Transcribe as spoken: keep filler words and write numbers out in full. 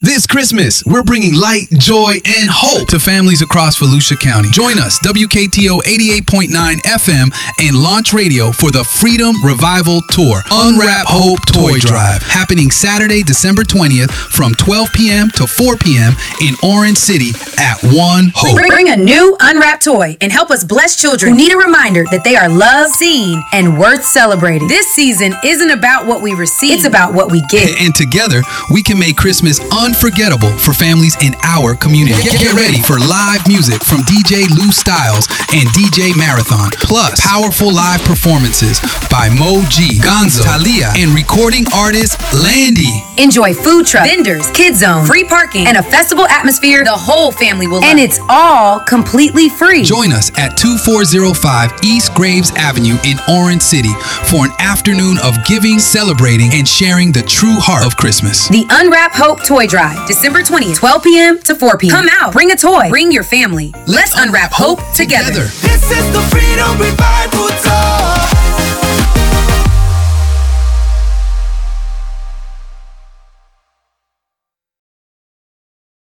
This Christmas, we're bringing light, joy, and hope to families across Volusia County. Join us, W K T O eighty-eight point nine F M and Launch Radio for the Freedom Revival Tour, Unwrap Hope Toy Drive, happening Saturday, December twentieth from twelve p.m. to four p.m. in Orange City at One Hope. Bring a new unwrapped toy and help us bless children who need a reminder that they are loved, seen, and worth celebrating. This season isn't about what we receive, it's about what we give. And together, we can make Christmas unforgettable for families in our community. Get, get ready for live music from D J Lou Styles and D J Marathon, plus powerful live performances by Mo G, Gonzo, Talia, and recording artist Landy. Enjoy food truck, vendors, kids zone, free parking, and a festival atmosphere the whole family will love. And it's all completely free. Join us at two four zero five East Graves Avenue in Orange City for an afternoon of giving, celebrating, and sharing the true heart of Christmas. The Unwrap Hope Toy Drive, December twentieth, twelve p.m. to four p.m. Come out, bring a toy, bring your family. Let's, Let's unwrap hope, hope together. together. This is the Freedom Revival.